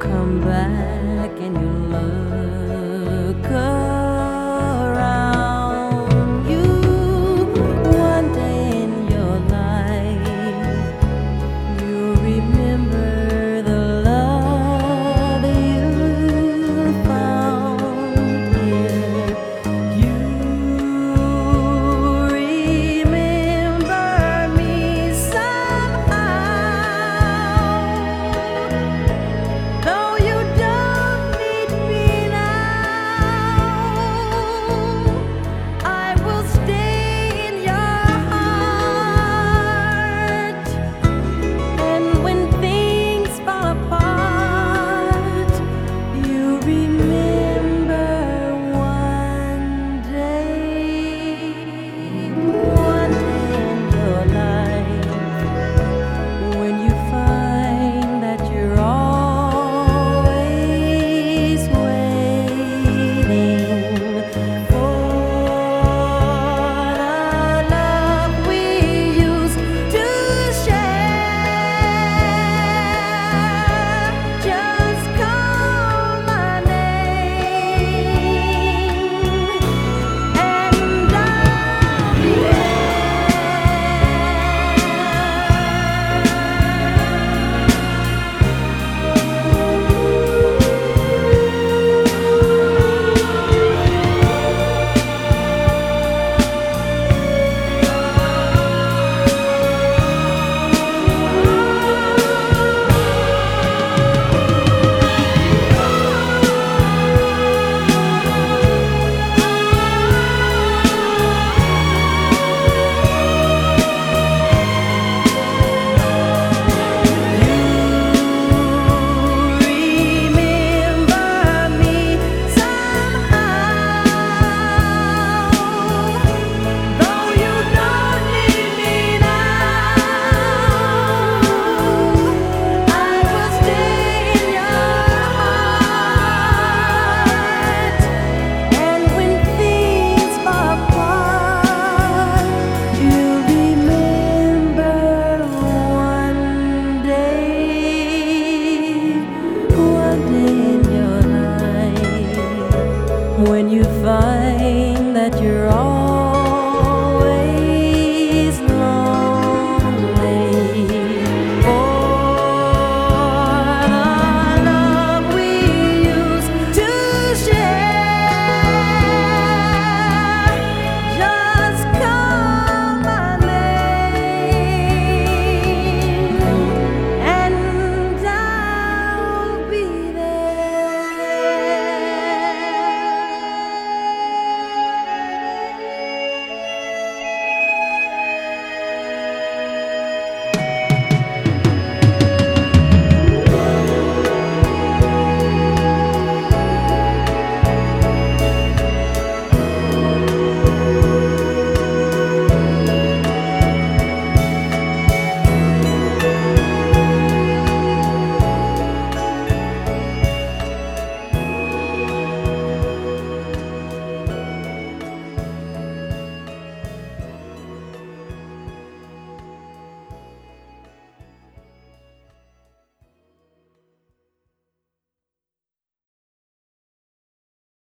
come back and you look around you one day in your life, you remember the love you found here. You remember me somehow, though you don't need me now. I will stay in your heart, and when things fall apart, you remember one day in your life, when you find that you're always waiting for the love we used to share. Just call my name and I'll be when you find that you're all